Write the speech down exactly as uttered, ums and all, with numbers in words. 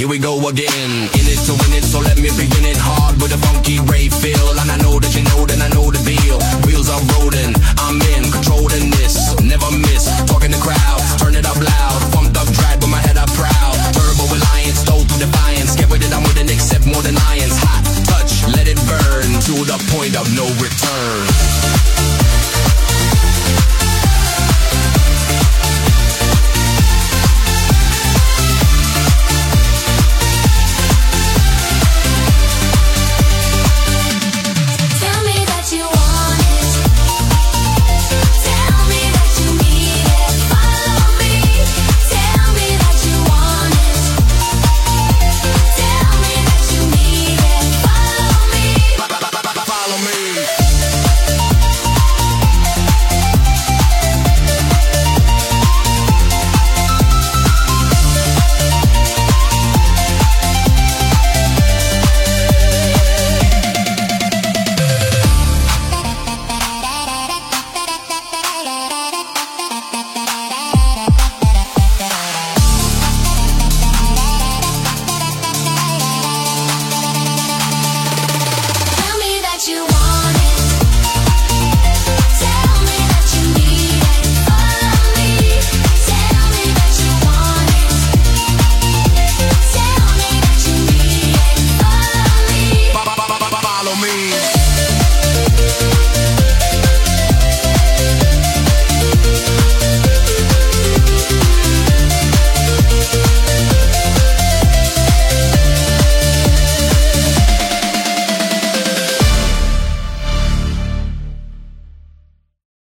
we go again. In it to win it, so let me begin it hard with a funky rave feel. And I know that you know that I know the deal. Wheels are rolling, I'm in, controlling this.